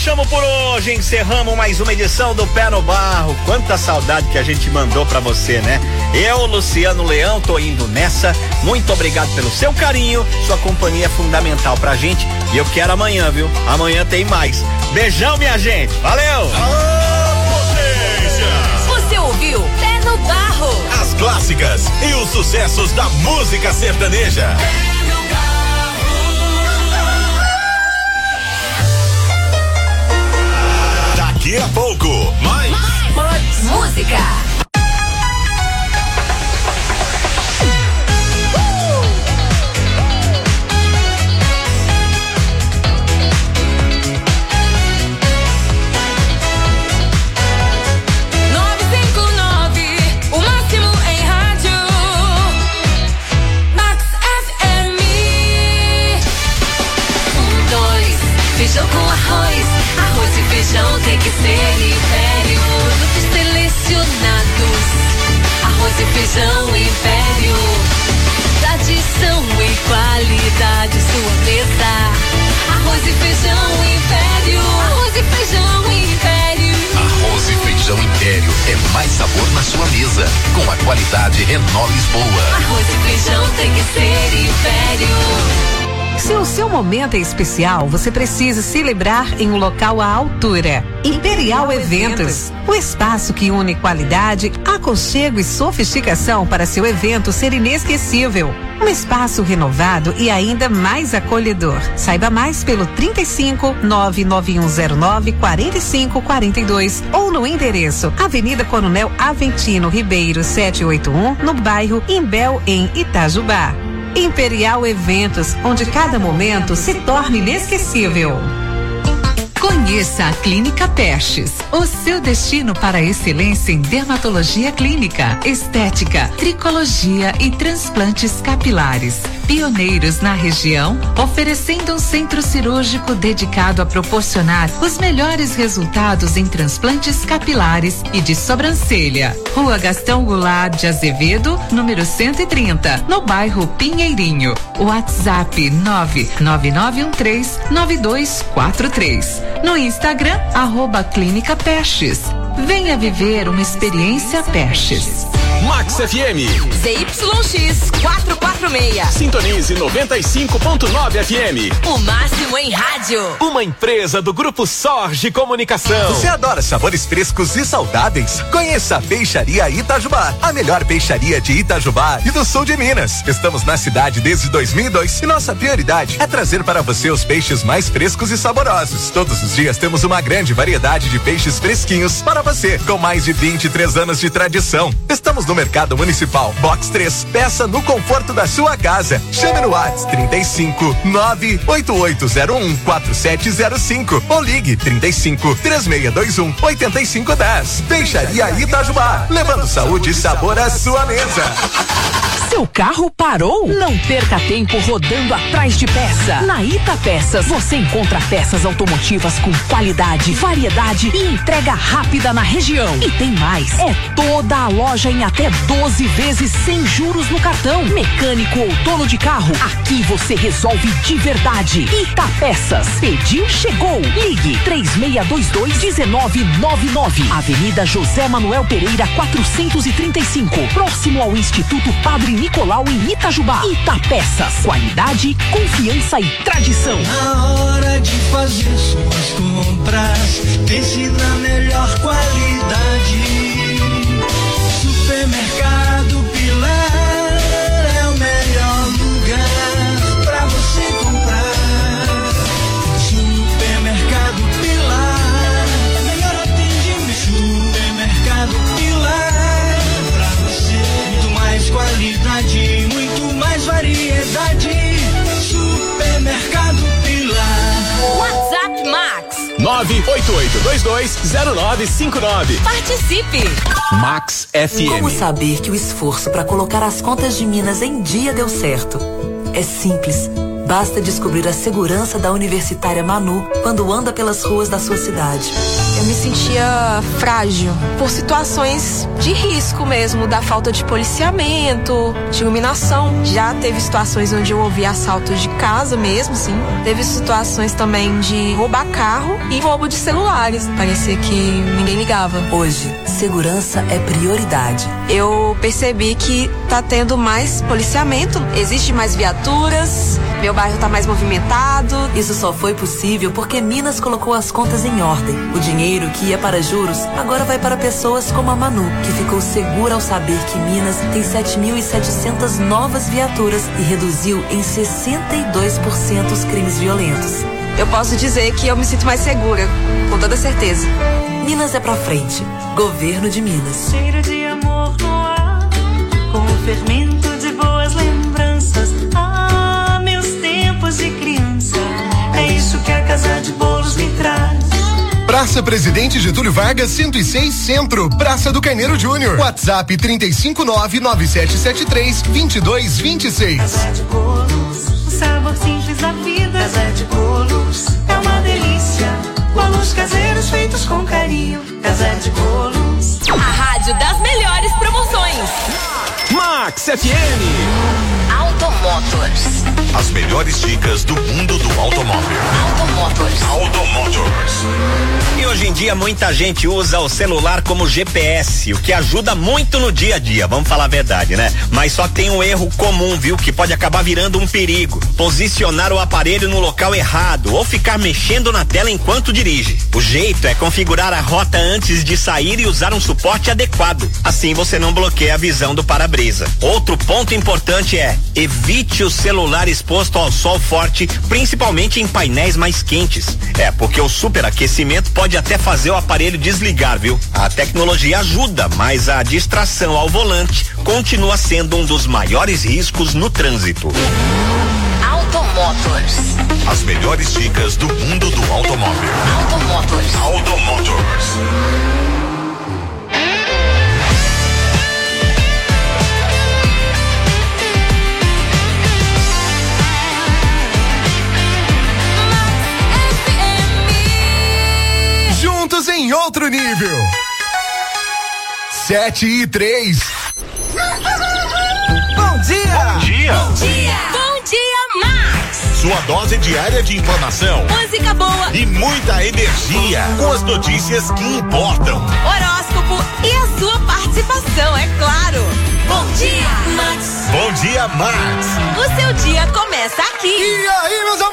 Fechamos por hoje, encerramos mais uma edição do Pé no Barro. Quanta saudade que a gente mandou pra você, né? Eu, Luciano Leão, tô indo nessa. Muito obrigado pelo seu carinho, sua companhia é fundamental pra gente. E eu quero amanhã, viu? Amanhã tem mais. Beijão, minha gente. Valeu! Você ouviu Pé no Barro. As clássicas e os sucessos da música sertaneja. Daqui a pouco, mais música. 959, o máximo em rádio. Max FM. 2, feijão com arroz. Arroz e feijão tem que ser Império. Produtos selecionados. Arroz e feijão Império. Tradição e qualidade, sua mesa. Arroz e feijão Império. Arroz e feijão Império. Arroz e feijão Império é mais sabor na sua mesa. Com a qualidade Renault Lisboa. Arroz e feijão tem que ser Império. Se o seu momento é especial, você precisa celebrar em um local à altura. Imperial Eventos, o espaço que une qualidade, aconchego e sofisticação para seu evento ser inesquecível. Um espaço renovado e ainda mais acolhedor. Saiba mais pelo 35 99109 4542 ou no endereço Avenida Coronel Aventino Ribeiro 781, no bairro Imbel, em Itajubá. Imperial Eventos, onde cada momento se torna inesquecível. Conheça a Clínica Pestes, o seu destino para a excelência em dermatologia clínica, estética, tricologia e transplantes capilares. Pioneiros na região, oferecendo um centro cirúrgico dedicado a proporcionar os melhores resultados em transplantes capilares e de sobrancelha. Rua Gastão Goulart de Azevedo, número 130, no bairro Pinheirinho. WhatsApp 999139243. No Instagram, @Clínica Pestes. Venha viver uma experiência Pestes. Max FM. ZYX 446. Sintonize 95.9 FM. O máximo em rádio. Uma empresa do Grupo Sorge Comunicação. Você adora sabores frescos e saudáveis? Conheça a Peixaria Itajubá, a melhor peixaria de Itajubá e do sul de Minas. Estamos na cidade desde 2002 e nossa prioridade é trazer para você os peixes mais frescos e saborosos. Todos os dias temos uma grande variedade de peixes fresquinhos para você, com mais de 23 anos de tradição. Estamos no Mercado Municipal, Box 3. Peça no conforto da sua casa. Chame no WhatsApp 35 98801 4705 ou ligue 35 3621 8510. Peixaria Itajubá, levando saúde e sabor à sua mesa. Seu carro parou? Não perca tempo rodando atrás de peça. Na Ita Peças você encontra peças automotivas com qualidade, variedade e entrega rápida na região. E tem mais, é toda a loja em até 12 vezes sem juros no cartão. Mecânico ou dono de carro, aqui você resolve de verdade. Ita Peças, pediu, chegou. Ligue 3622-1999. Avenida José Manuel Pereira 435, próximo ao Instituto Padre Nicolau em Itajubá. Ita Peças, qualidade, confiança e tradição. Na hora de fazer suas compras, pense na melhor qualidade. Supermercado Pilar é o melhor lugar pra você comprar. Supermercado Pilar, melhor atendimento. Supermercado Pilar, pra você muito mais qualidade, muito mais variedade. Supermercado Pilar. WhatsApp Max 988220959. Participe. Max FM. Como saber que o esforço para colocar as contas de Minas em dia deu certo? É simples. Basta descobrir a segurança da universitária Manu quando anda pelas ruas da sua cidade. Eu me sentia frágil por situações de risco mesmo, da falta de policiamento, de iluminação. Já teve situações onde eu ouvi assaltos de casa mesmo, sim. Teve situações também de roubar carro e roubo de celulares. Parecia que ninguém ligava. Hoje, segurança é prioridade. Eu percebi que tá tendo mais policiamento, existe mais viaturas, meu bairro tá mais movimentado. Isso só foi possível porque Minas colocou as contas em ordem. O dinheiro que ia para juros agora vai para pessoas como a Manu, que ficou segura ao saber que Minas tem 7.700 novas viaturas e reduziu em 62% os crimes violentos. Eu posso dizer que eu me sinto mais segura, com toda certeza. Minas é pra frente. Governo de Minas. Cheiro de amor no ar, com o fermento de boas lembranças. Ah, meus tempos de criança, é isso que a Casa de Bolos me traz. Praça Presidente Getúlio Vargas, 106 Centro, Praça do Carneiro Júnior. WhatsApp 359-9773-2226. Casa de Bolos, o sabor simples da vida. Casa de Bolos, é uma delícia. Bolos caseiros feitos com carinho. Casa de Bolos. A rádio das melhores promoções. Max FM. Automotors. As melhores dicas do mundo do automóvel. Automotors. E hoje em dia muita gente usa o celular como GPS, o que ajuda muito no dia a dia, vamos falar a verdade, né? Mas só tem um erro comum, viu? Que pode acabar virando um perigo. Posicionar o aparelho no local errado ou ficar mexendo na tela enquanto dirige. O jeito é configurar a rota antes de sair e usar um suporte adequado. Assim você não bloqueia a visão do para-brisa. Outro ponto importante é: evite o celular exposto ao sol forte, principalmente em painéis mais quentes. Porque o superaquecimento pode até fazer o aparelho desligar, viu? A tecnologia ajuda, mas a distração ao volante continua sendo um dos maiores riscos no trânsito. Automotors. As melhores dicas do mundo do automóvel. Automotors. Juntos em outro nível. 7:03. Bom dia! Bom dia! Bom dia! Bom dia, Max! Sua dose diária de informação. Música boa E muita energia. Com as notícias que importam. horóscopo e a sua participação, é claro. Bom dia, Max! Bom dia, Max! O seu dia começa aqui. E aí, meus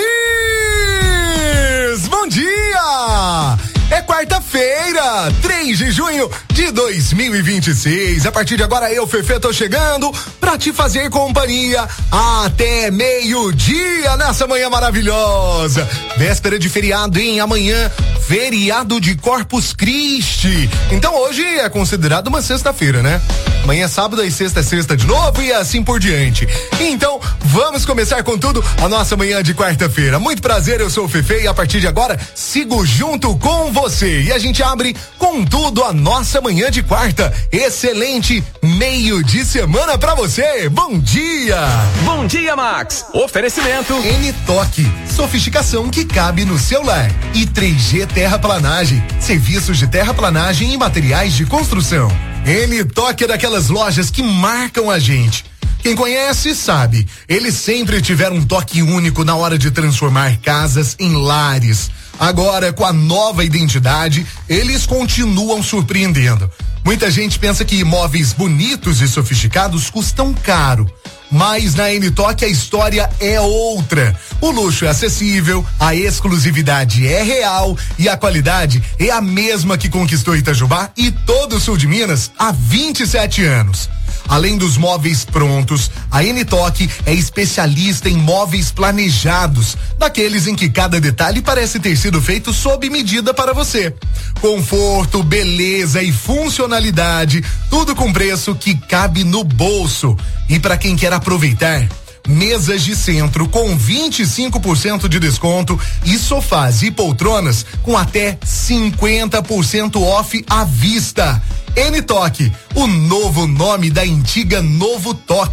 amores? Bom dia! É quarta-feira, 3 de junho de 2026. A partir de agora eu, Fefe, tô chegando pra te fazer companhia até meio-dia nessa manhã maravilhosa. Véspera de feriado, hein? Amanhã, feriado de Corpus Christi. Então hoje é considerado uma sexta-feira, né? Amanhã é sábado e sexta é sexta de novo e assim por diante. Então, vamos começar com tudo a nossa manhã de quarta-feira. Muito prazer, eu sou o Fefe e a partir de agora sigo junto com você. E a gente abre com tudo a nossa manhã de quarta. Excelente meio de semana pra você. Bom dia! Bom dia, Max! Oferecimento N-Toque, sofisticação que cabe no seu lar. E 3G Terraplanagem, serviços de terraplanagem e materiais de construção. N-Toque é daquelas lojas que marcam a gente. Quem conhece sabe, eles sempre tiveram um toque único na hora de transformar casas em lares. Agora, com a nova identidade, eles continuam surpreendendo. Muita gente pensa que imóveis bonitos e sofisticados custam caro. Mas na N-Toque a história é outra. O luxo é acessível, a exclusividade é real e a qualidade é a mesma que conquistou Itajubá e todo o sul de Minas há 27 anos. Além dos móveis prontos, a N-Toque é especialista em móveis planejados, daqueles em que cada detalhe parece ter sido feito sob medida para você. Conforto, beleza e funcionalidade, tudo com preço que cabe no bolso. E para quem quer aproveitar, mesas de centro com 25% de desconto e sofás e poltronas com até 50% off à vista. N-Toque, o novo nome da antiga Novo Toque.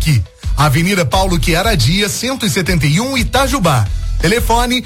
Avenida Paulo Chiaradia, 171, Itajubá. Telefone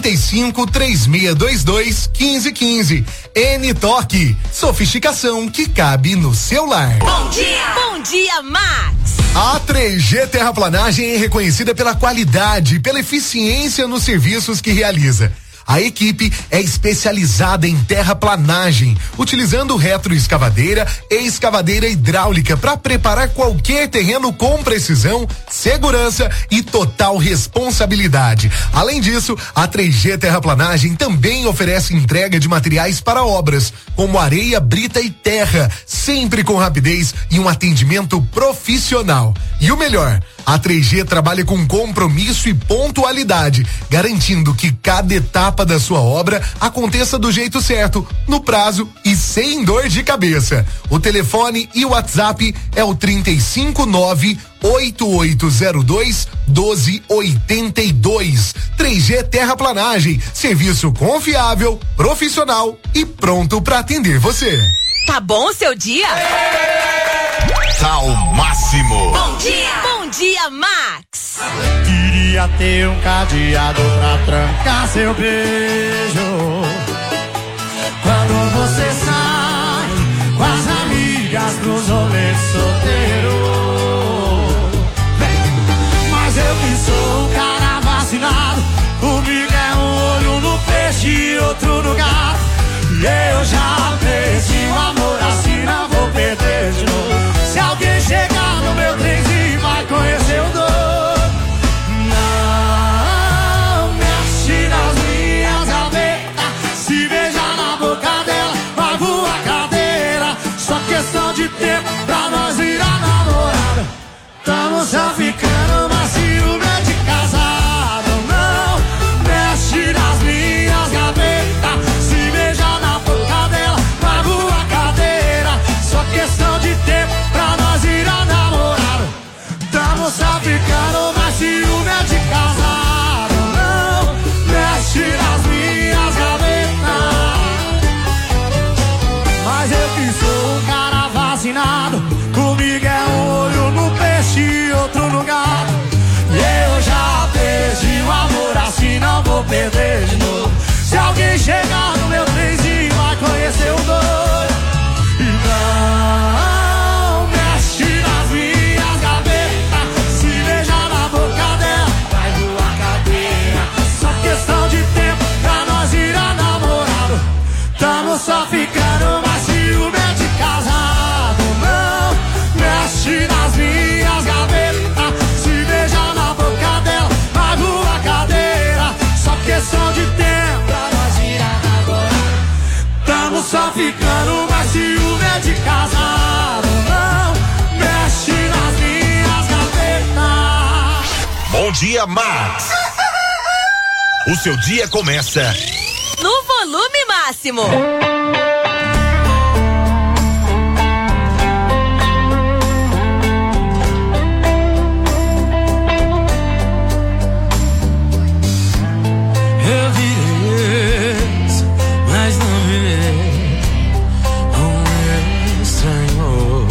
35-3622-1515. N-Toque, sofisticação que cabe no seu lar. Bom dia, Max. A 3G Terraplanagem é reconhecida pela qualidade e pela eficiência nos serviços que realiza. A equipe é especializada em terraplanagem, utilizando retroescavadeira e escavadeira hidráulica para preparar qualquer terreno com precisão, segurança e total responsabilidade. Além disso, a 3G Terraplanagem também oferece entrega de materiais para obras, como areia, brita e terra, sempre com rapidez e um atendimento profissional. E o melhor, a 3G trabalha com compromisso e pontualidade, garantindo que cada etapa da sua obra aconteça do jeito certo, no prazo e sem dor de cabeça. O telefone e o WhatsApp é o 359-8802-1282. 3G Terraplanagem, serviço confiável, profissional e pronto para atender você. Tá bom o seu dia? Tá ao máximo. Bom dia, Max. Queria ter um cadeado pra trancar seu beijo. Quando você sai com as amigas pros rolês solteiro. Mas eu que sou o cara vacinado, comigo é um olho no peixe e outro no gato. E eu já perdi o amor, assim não vou perder de novo. Se alguém chegar no meu trenzinho vai conhecer o dono. Não mexe nas minhas gavetas, se beijar na boca dela vai voar cadeira. Só questão de tempo pra nós virar namorada. Tamo só ficando, mas ciúme é de casado. Não mexe nas minhas gavetas, se beijar na boca dela vai voar cadeira. Só questão de tempo pra nós virar namorado. Tamo só ficando, mas ciúme é de casado. Não mexe nas minhas gavetas. Mas eu que sou um cara vacinado, comigo é um olho no peixe e outro no gato. E eu já perdi o amor, assim não vou perder de novo. Se alguém chegar no meu trenzinho vai conhecer o doido. E não mexe nas minhas gavetas, se beijar na boca dela vai voar cadeira. Só questão de tempo pra nós virar namorado. Tamo só ficando, mas ciúme é de casado. Não mexe nas minhas gavetas, se beijar na boca dela vai voar cadeira. Só questão de tempo pra nós virar namorado. Tamo só ficando, mas ciúme é de casado. Não mexe nas minhas gavetas. Bom dia, Max. O seu dia começa No volume máximo. Eu virei, mas não virei um estranho.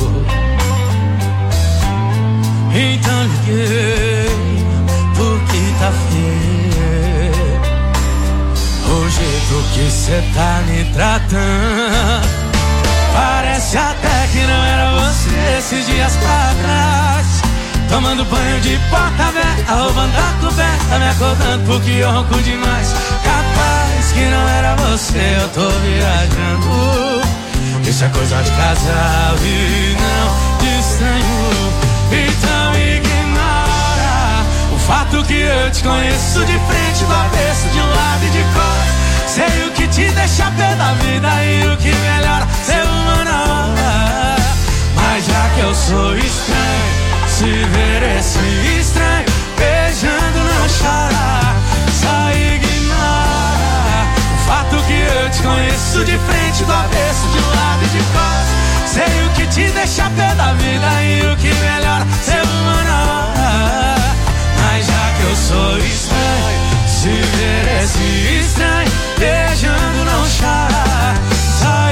Então liguei porque tá feio o jeito que cê tá me tratando. Parece até que não era você esses dias pra trás. Tomando banho de porta aberta, roubando a coberta, me acordando porque eu ronco demais. Capaz que não era você, eu tô viajando. Isso é coisa de casal e não de estranho. Então ignora o fato que eu te conheço de frente, do avesso, de um lado e de cor. Sei o que te deixa pé da vida e o que melhora ser humano. Mas já que eu sou estranho, se ver esse estranho beijando não chora. Só ignora o fato que eu te conheço de frente, do avesso, de um lado e de costas. Sei o que te deixa pé da vida e o que melhora ser humano. Mas já que eu sou estranho, se ver esse estranho beijando não chora. Só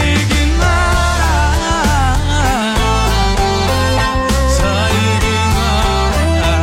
ignora, só ignora.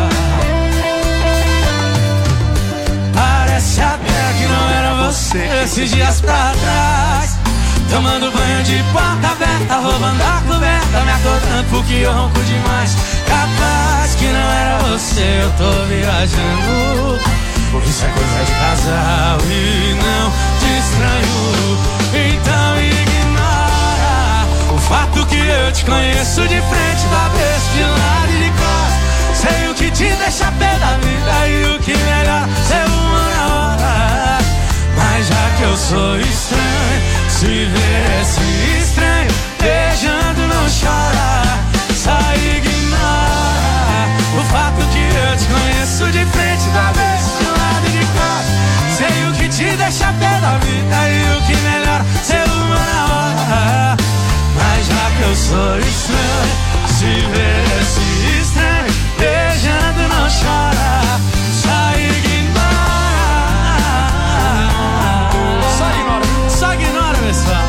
atrás, tomando banho de porta aberta, roubando a coberta, me acordando porque eu ronco demais. Capaz que não era você, eu tô viajando, porque isso é coisa de casal e não te estranho. Então ignora o fato que eu te conheço de frente, da vez de lado e de costas. Sei o que te deixa pé da vida e o que melhor ser uma na hora. Mas já que eu sou estranho, se ver esse estranho beijando não chora. Só ignora o fato que eu te conheço de frente, da vez de lado e de costas. Sei o que te deixa pé da vida e o que melhor ser uma na hora. Mas já que eu sou estranho, se ver esse estranho beijando não chora. Só ignora. Só ignora, pessoal.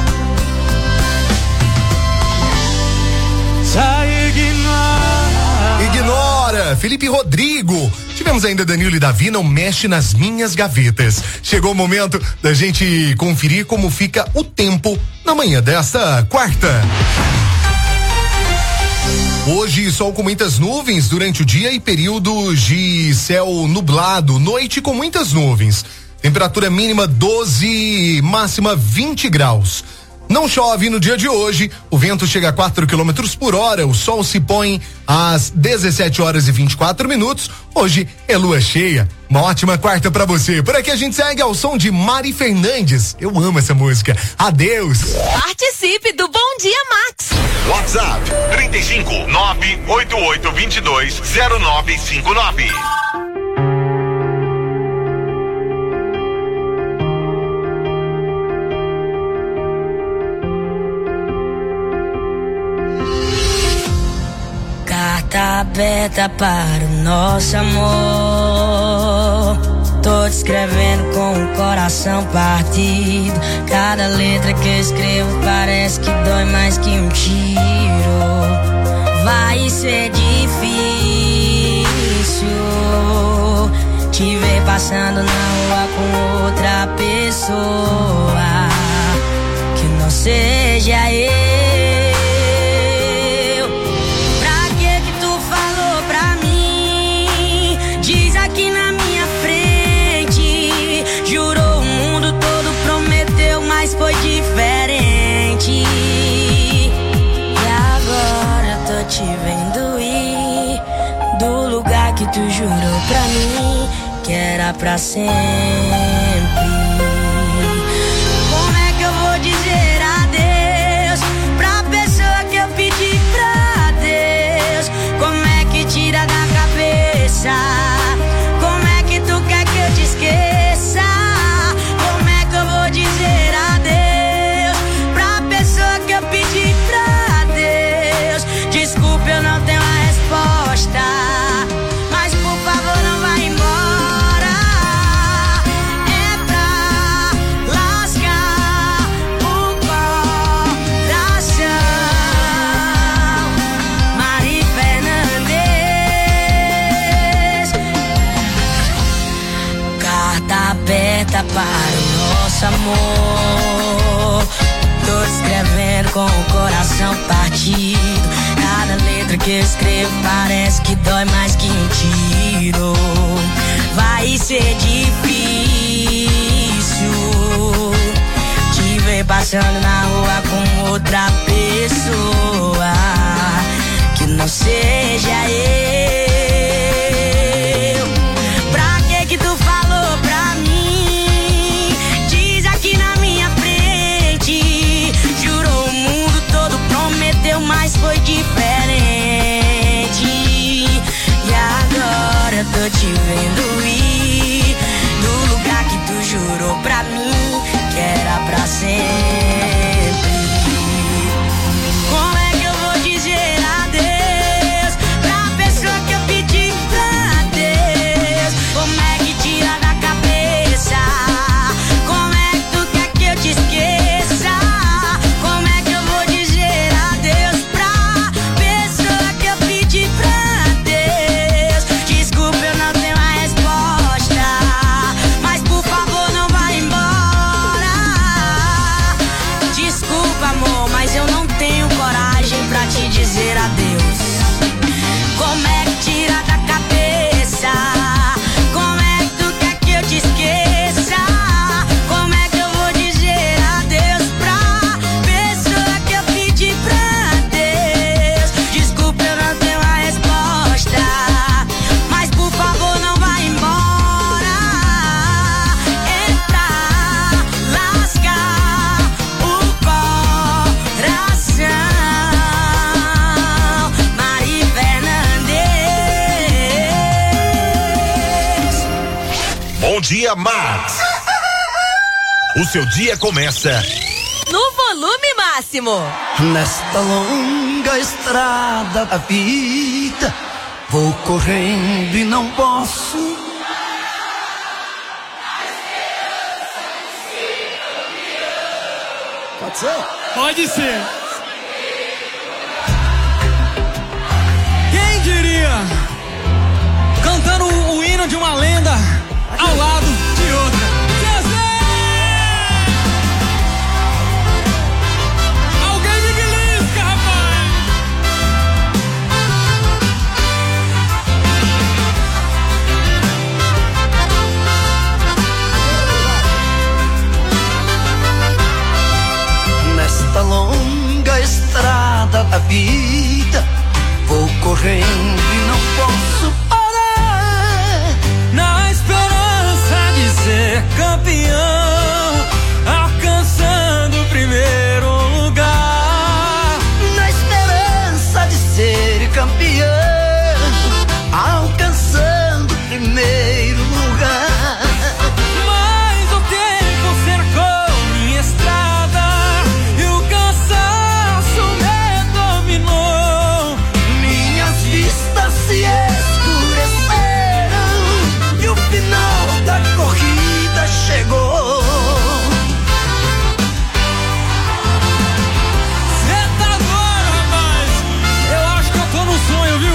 Só ignora. Ignora, Felipe Rodrigo. Tivemos ainda Danilo e Davi, Não Mexe nas Minhas Gavetas. Chegou o momento da gente conferir como fica o tempo na manhã desta quarta. Hoje, sol com muitas nuvens durante o dia e períodos de céu nublado, noite com muitas nuvens. Temperatura mínima 12, máxima 20 graus. Não chove no dia de hoje, o vento chega a 4 km por hora, o sol se põe às 17 horas e 24 minutos. Hoje é lua cheia. Uma ótima quarta pra você. Por aqui a gente segue ao som de Mari Fernandes. Eu amo essa música. Adeus. Participe do Bom Dia Max. WhatsApp 35-98822-0959. Carta aberta para o nosso amor. Tô te escrevendo com o coração partido. Cada letra que eu escrevo parece que dói mais que um tiro. Vai ser difícil te ver passando na rua com outra pessoa que não seja eu. Foi diferente e agora eu tô te vendo ir do lugar que tu jurou pra mim que era pra sempre. Como é que eu vou dizer adeus pra pessoa que eu pedi pra Deus? Como é que tira da cabeça? Como é que tu quer que eu te esqueça? Como é que eu vou dizer desculpa, eu não tenho a resposta, mas por favor não vai embora. É pra lascar o coração. Mari Fernandes. Carta aberta para o nosso amor. Tô escrevendo com o coração partido. Cada letra que eu escrevo parece que dói mais que um tiro. Vai ser difícil te ver passando na rua com outra pessoa que não seja eu. Pra que tu falou pra mim? Diz aqui na minha frente. Jurou o mundo todo, prometeu, mas foi diferente. E agora eu tô te vendo ir do lugar que tu jurou pra mim que era pra sempre. Como é que eu vou dizer adeus pra pessoa dizer adeus. Como é que tira da cabeça? Como é que tu quer que eu te esqueça? Como é que eu vou dizer adeus pra pessoa que eu pedi pra Deus? Desculpa, eu não tenho a resposta, mas por favor não vai embora. É pra lascar o coração. Mari Fernandes. Bom dia, Max. O seu dia começa No volume máximo. Nesta longa estrada da vida, vou correndo e não posso. Pode ser? Pode ser. Quem diria? Cantando o hino de uma lenda ao lado de outra. Zezé! Alguém me belisca, rapaz! Nesta longa estrada da vida, vou correndo e não posso parar. Na esperança de ser campeão, alcançando o primeiro lugar. Na esperança de ser campeão, alcançando o primeiro lugar. Mas o tempo cercou minha estrada e o cansaço me dominou. Minhas vistas se escureceram e o final da corrida chegou. Cê tá doido, rapaz? Eu acho que eu tô no sonho, viu?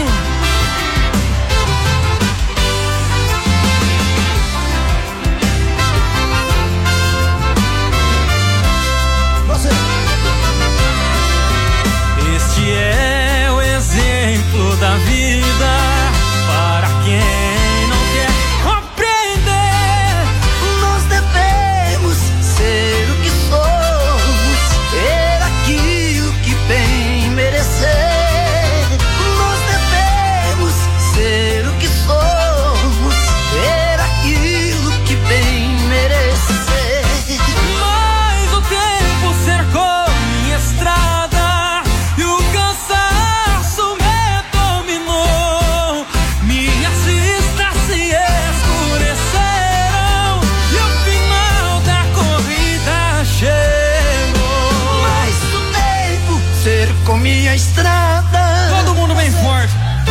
Você. Este é o exemplo da vida para quem não quer compreender. Nós devemos ser o que somos, ter aquilo que bem merecer. Nós devemos ser o que somos, ter aquilo que bem merecer. Mas o tempo cercou minha estrada e o cansaço me dominou. Minhas vistas se escureceram e o final da corrida chegou. Mas o tempo cercou minha estrada. Todo mundo bem forte.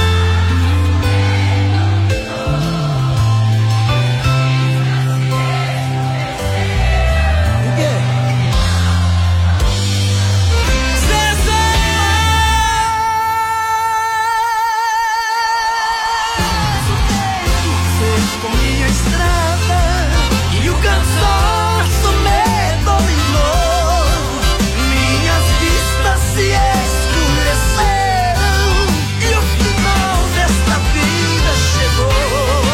Cercou minha estrada e o cansaço me dominou. Minhas vistas se escureceram e o final desta vida chegou.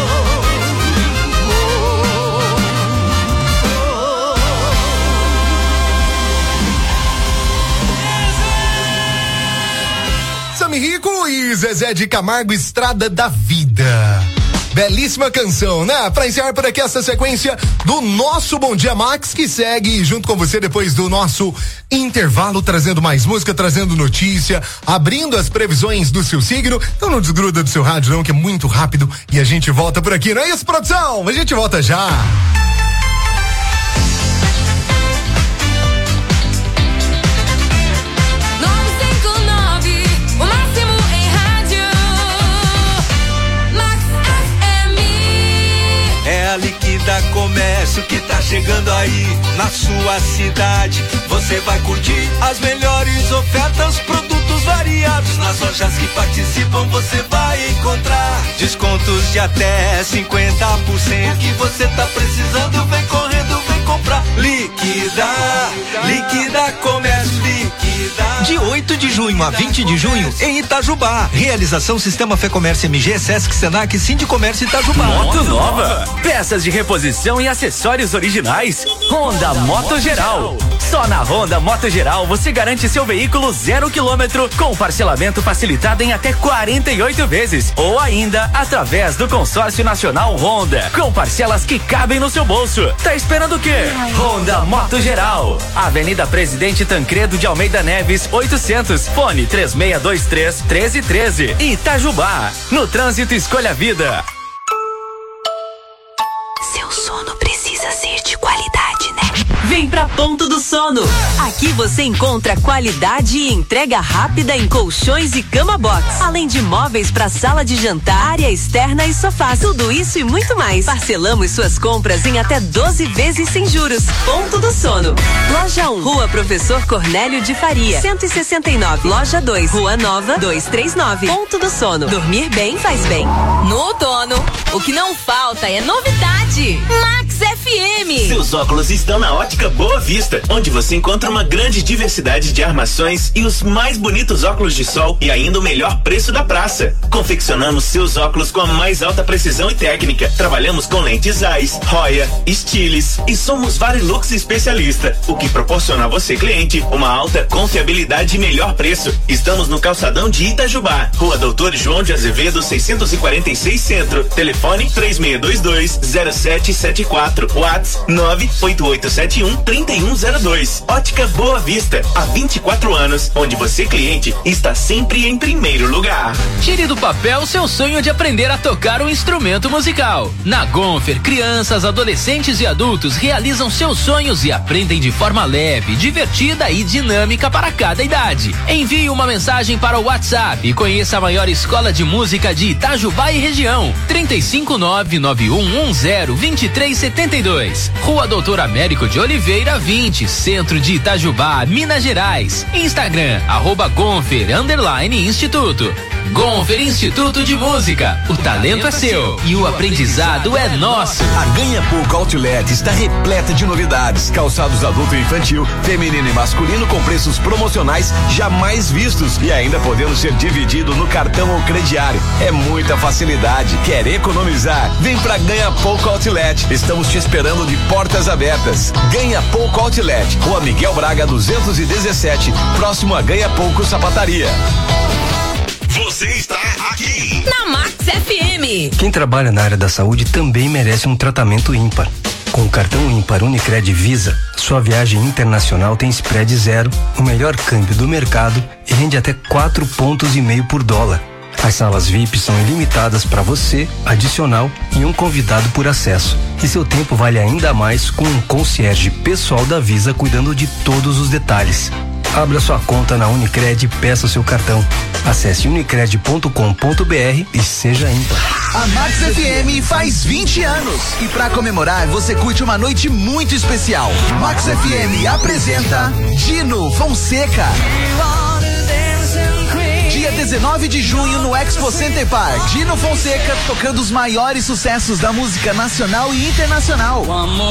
Sami Rico e Zezé de Camargo, Estrada da Vida. Belíssima canção, né? Pra encerrar por aqui essa sequência do nosso Bom Dia Max, que segue junto com você depois do nosso intervalo, trazendo mais música, trazendo notícia, abrindo as previsões do seu signo. Então não desgruda do seu rádio não, que é muito rápido e a gente volta por aqui, não é isso, produção? A gente volta já. 959, o máximo em rádio. Max FM. É a Liquida Comércio que tá chegando aí na sua cidade. Você vai curtir as melhores ofertas, produtos variados. Nas lojas que participam você vai encontrar descontos de até 50%. O que você tá precisando, vem correndo, vem comprar. Liquida Comércio, liquida de 8 de junho a 20 de junho em Itajubá. Realização Sistema Fê Comércio MG, Sesc, Senac, Sindicomércio Itajubá. Moto nova, peças de reposição e acessórios originais. Honda Moto Geral. Só na Honda Moto Geral você garante seu veículo 0 km com parcelamento facilitado em até 48 vezes ou ainda através do Consórcio Nacional Honda, com parcelas que cabem no seu bolso. Tá esperando o quê? Honda Moto Geral. Avenida Presidente Tancredo de Almeida Neves, 800. Fone 3623-1313. Itajubá. No trânsito, escolha a vida. Seu sono precisa ser de qualidade, né? Vem pra Ponto do Sono. Aqui você encontra qualidade e entrega rápida em colchões e cama box, além de móveis para sala de jantar, área externa e sofás. Tudo isso e muito mais. Parcelamos suas compras em até 12 vezes sem juros. Ponto do Sono. Loja 1, Rua Professor Cornélio de Faria, 169. Loja 2, Rua Nova, 239. Ponto do Sono. Dormir bem faz bem. No outono, o que não falta é novidade. Max FM. Seus óculos estão na Ótica Boa Vista, onde você encontra uma grande diversidade de armações e os mais bonitos óculos de sol e ainda o melhor preço da praça. Confeccionamos seus óculos com a mais alta precisão e técnica. Trabalhamos com lentes Zeiss, Roya, Stiles e somos Varilux especialista, o que proporciona a você, cliente, uma alta confiabilidade e melhor preço. Estamos no calçadão de Itajubá, Rua Doutor João de Azevedo, 646 Centro. Telefone 3622-0774. WhatsApp 98871-3102. Ótica Boa Vista, há 24 anos, onde você, cliente, está sempre em primeiro lugar. Tire do papel seu sonho de aprender a tocar um instrumento musical. Na Gonfer, crianças, adolescentes e adultos realizam seus sonhos e aprendem de forma leve, divertida e dinâmica para cada idade. Envie uma mensagem para o WhatsApp e conheça a maior escola de música de Itajubá e região. 35991102372. Rua Doutor Américo de Oliveira 20, Centro de Itajubá, Minas Gerais. Instagram, @Gonfer_Instituto. Gonfer Instituto de Música. O talento é seu e o aprendizado é nosso. A Ganha Pouco Outlet está repleta de novidades. Calçados adulto e infantil, feminino e masculino com preços promocionais jamais vistos e ainda podendo ser dividido no cartão ou crediário. É muita facilidade. Quer economizar? Vem pra Ganha Pouco Outlet. Estamos te esperando de portas abertas. Ganha Pouco Outlet, Rua Miguel Braga 217, próximo a Ganha Pouco Sapataria. Você está aqui na Max FM. Quem trabalha na área da saúde também merece um tratamento ímpar. Com o cartão ímpar Unicred Visa, sua viagem internacional tem spread zero, o melhor câmbio do mercado e rende até 4,5 pontos por dólar. As salas VIP são ilimitadas para você, adicional e um convidado por acesso. E seu tempo vale ainda mais com um concierge pessoal da Visa cuidando de todos os detalhes. Abra sua conta na Unicred e peça seu cartão. Acesse unicred.com.br e seja ímpar. A Max FM faz 20 anos e para comemorar você curte uma noite muito especial. Max FM apresenta Dino Fonseca. Dia 19 de junho no Expo Center Park. Dino Fonseca tocando os maiores sucessos da música nacional e internacional.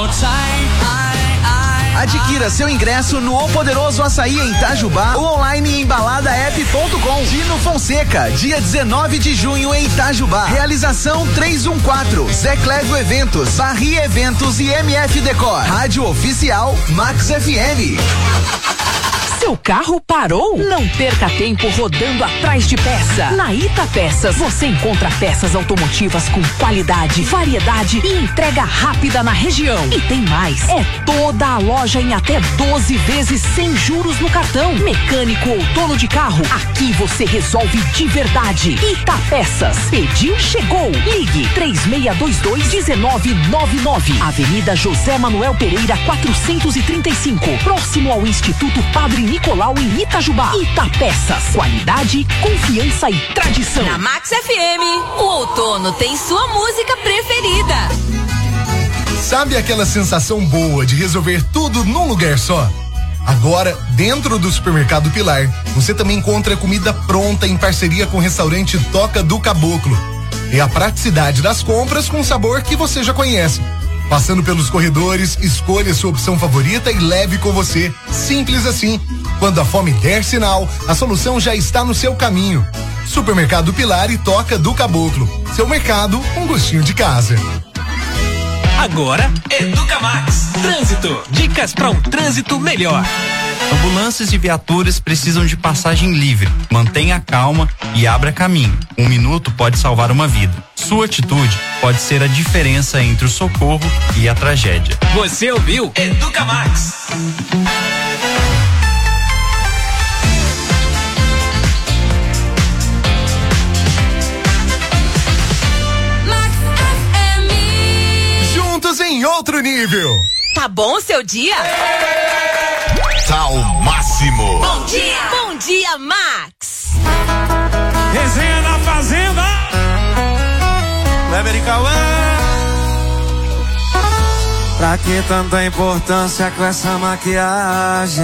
Adquira seu ingresso no O Poderoso Açaí em Itajubá ou online em baladaep.com. Dino Fonseca, dia 19 de junho em Itajubá. Realização 314, Zé Clésio Eventos, Barri Eventos e MF Decor. Rádio Oficial Max FM. Seu carro parou? Não perca tempo rodando atrás de peça. Na Ita Peças você encontra peças automotivas com qualidade, variedade e entrega rápida na região. E tem mais, é toda a loja em até 12 vezes sem juros no cartão. Mecânico ou dono de carro, aqui você resolve de verdade. Ita Peças, pediu, chegou. Ligue 3622-1999. Avenida José Manuel Pereira 435, próximo ao Instituto Padre Nicolau em Itajubá. Itapeças, qualidade, confiança e tradição. Na Max FM, o outono tem sua música preferida. Sabe aquela sensação boa de resolver tudo num lugar só? Agora, dentro do Supermercado Pilar, você também encontra comida pronta em parceria com o restaurante Toca do Caboclo. É a praticidade das compras com sabor que você já conhece. Passando pelos corredores, escolha sua opção favorita e leve com você. Simples assim. Quando a fome der sinal, a solução já está no seu caminho. Supermercado Pilar e Toca do Caboclo. Seu mercado, um gostinho de casa. Agora, Educamax. Trânsito. Dicas para um trânsito melhor. Ambulâncias e viaturas precisam de passagem livre. Mantenha a calma e abra caminho. 1 minuto pode salvar uma vida. Sua atitude pode ser a diferença entre o socorro e a tragédia. Você ouviu Educamax. Juntos em outro nível. Tá bom o seu dia? Tá ao máximo. Bom dia! Bom dia, Max! Resenha na Fazenda. Kleber e Cauã. Pra que tanta importância com essa maquiagem?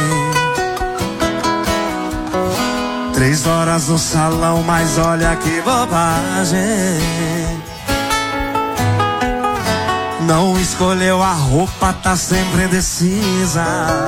3 horas no salão, mas olha que bobagem. Não escolheu a roupa, tá sempre indecisa.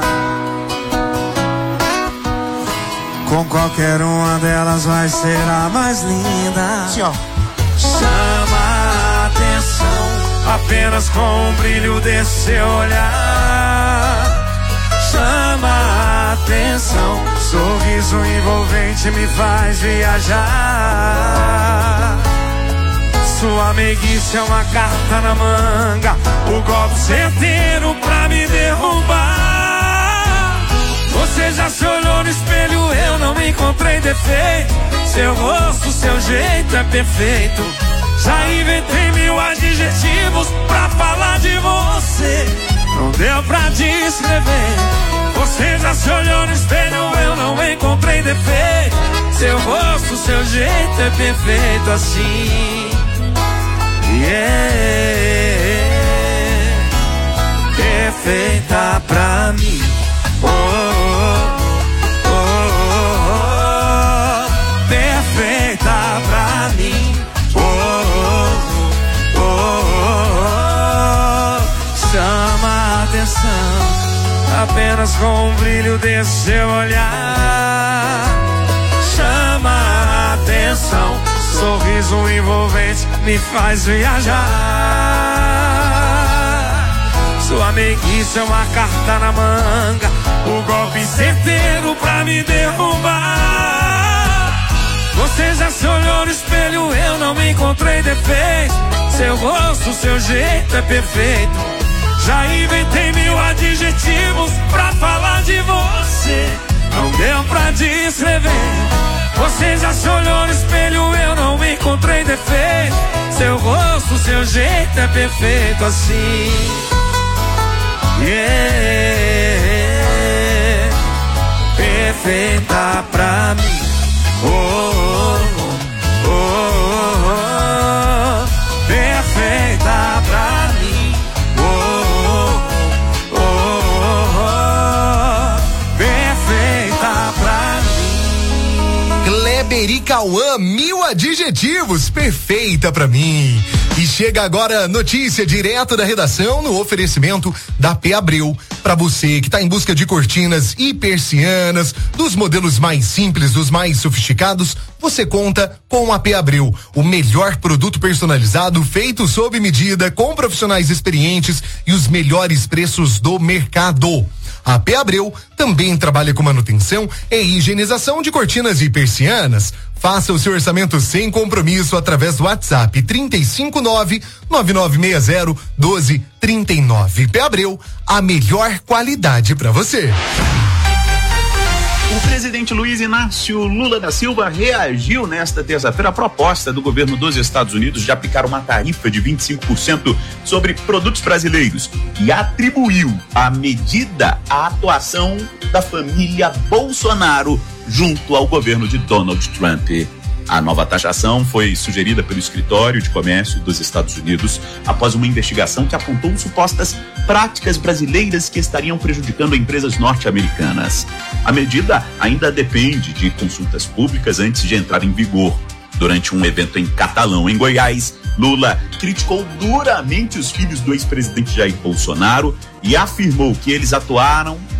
Com qualquer uma delas vai ser a mais linda. Sim, ó. Chama a atenção apenas com o brilho desse seu olhar. Chama a atenção, sorriso envolvente me faz viajar. Sua meiguice é uma carta na manga, o golpe certeiro pra me derrubar. Você já se olhou no espelho, eu não encontrei defeito. Seu rosto, seu jeito é perfeito. Já inventei 1000 adjetivos pra falar de você. Não deu pra descrever. Você já se olhou no espelho, eu não encontrei defeito. Seu rosto, seu jeito é perfeito assim. Perfeita pra mim. Oh, oh, oh, oh, oh. Perfeita pra mim. Oh, oh, oh, oh, oh. Chama a atenção apenas com o brilho desse seu olhar. Chama a atenção, sorriso envolvente me faz viajar. Sua meiguice é uma carta na manga, o golpe certeiro pra me derrubar. Você já se olhou no espelho, eu não encontrei defeito. Seu rosto, seu jeito é perfeito. Já inventei 1000 adjetivos pra falar de você. Não deu pra descrever. Você já se olhou no espelho, eu não encontrei defeito. Seu rosto, seu jeito é perfeito assim. Perfeita pra mim. Oh, oh, oh, oh, oh. Perfeita pra mim. Oh, oh, oh, oh, oh. Perfeita pra mim. Kleber e Cauã, 1000 adjetivos, perfeita pra mim. E chega agora notícia direto da redação no oferecimento da P. Abreu. Para você que tá em busca de cortinas e persianas, dos modelos mais simples, dos mais sofisticados, você conta com a P. Abreu, o melhor produto personalizado feito sob medida, com profissionais experientes e os melhores preços do mercado. A P. Abreu também trabalha com manutenção e higienização de cortinas e persianas. Faça o seu orçamento sem compromisso através do WhatsApp 359-9960-1239. P. Abreu, a melhor qualidade para você. O presidente Luiz Inácio Lula da Silva reagiu nesta terça-feira à proposta do governo dos Estados Unidos de aplicar uma tarifa de 25% sobre produtos brasileiros e atribuiu a medida à atuação da família Bolsonaro junto ao governo de Donald Trump. A nova taxação foi sugerida pelo Escritório de Comércio dos Estados Unidos após uma investigação que apontou supostas práticas brasileiras que estariam prejudicando empresas norte-americanas. A medida ainda depende de consultas públicas antes de entrar em vigor. Durante um evento em Catalão, em Goiás, Lula criticou duramente os filhos do ex-presidente Jair Bolsonaro e afirmou que eles atuaram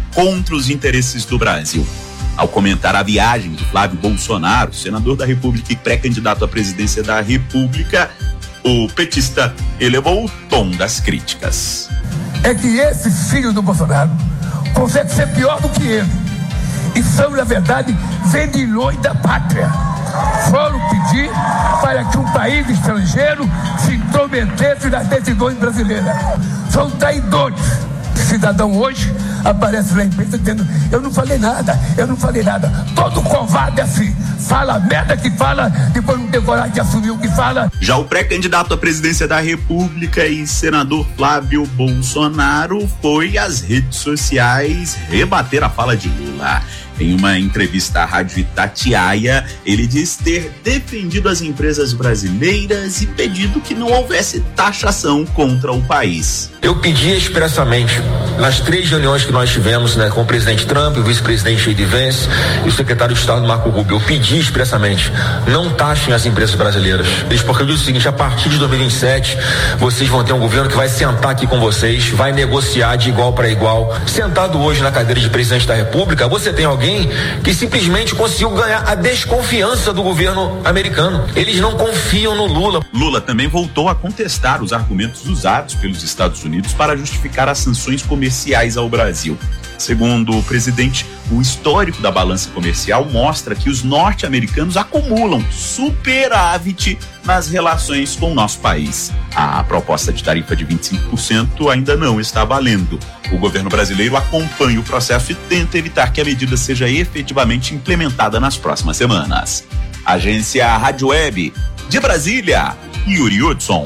contra os interesses do Brasil. Ao comentar a viagem de Flávio Bolsonaro, senador da República e pré-candidato à presidência da República, o petista elevou o tom das críticas. É que esse filho do Bolsonaro consegue ser pior do que ele. E são, na verdade, vendilhões da pátria. Foram pedir para que um país estrangeiro se intrometesse nas decisões brasileiras. São traidores. O cidadão hoje aparece na imprensa dizendo: eu não falei nada. Todo covarde assim, fala a merda que fala, depois não tem coragem de assumir o que fala. Já o pré-candidato à presidência da República e senador Flávio Bolsonaro foi às redes sociais rebater a fala de Lula. Em uma entrevista à Rádio Itatiaia, ele diz ter defendido as empresas brasileiras e pedido que não houvesse taxação contra o país. Eu pedi expressamente, nas 3 reuniões que nós tivemos, né, com o presidente Trump, o vice-presidente J.D. Vance e o secretário de Estado Marco Rubio, eu pedi expressamente, não taxem as empresas brasileiras. Porque eu disse o seguinte: a partir de 2027, vocês vão ter um governo que vai sentar aqui com vocês, vai negociar de igual para igual. Sentado hoje na cadeira de presidente da República, você tem alguém que simplesmente conseguiu ganhar a desconfiança do governo americano. Eles não confiam no Lula. Lula também voltou a contestar os argumentos usados pelos Estados Unidos para justificar as sanções comerciais ao Brasil. Segundo o presidente, o histórico da balança comercial mostra que os norte-americanos acumulam superávit nas relações com o nosso país. A proposta de tarifa de 25% ainda não está valendo. O governo brasileiro acompanha o processo e tenta evitar que a medida seja efetivamente implementada nas próximas semanas. Agência Rádio Web, de Brasília, Yuri Hudson.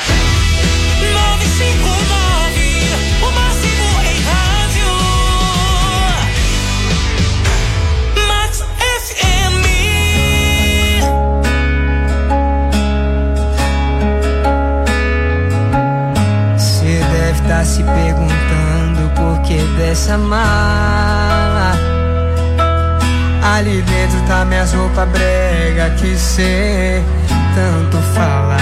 Tá se perguntando por que dessa mala. Ali dentro tá minhas roupas brega que cê tanto fala.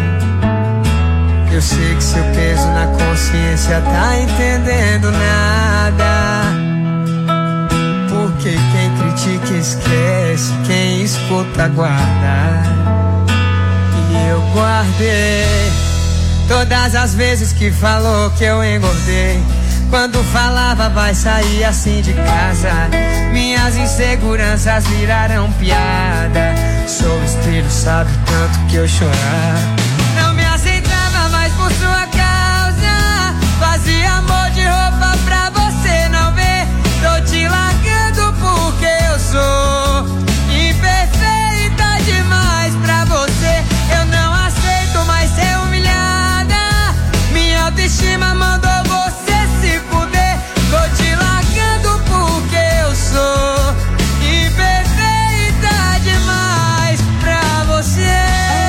Eu sei que seu peso na consciência tá entendendo nada. Porque quem critica esquece, quem escuta guarda. E eu guardei todas as vezes que falou que eu engordei. Quando falava vai sair assim de casa, minhas inseguranças viraram piada. Sou espelho, sabe tanto que eu chorar. Não me aceitava mais por sua causa. Fazia amor de roupa pra você não ver. Tô te largando porque eu sou imperfeita demais pra você. Eu não aceito mais ser humilhada. Minha autoestima mandou você se fuder. Tô te largando porque eu sou imperfeita demais pra você.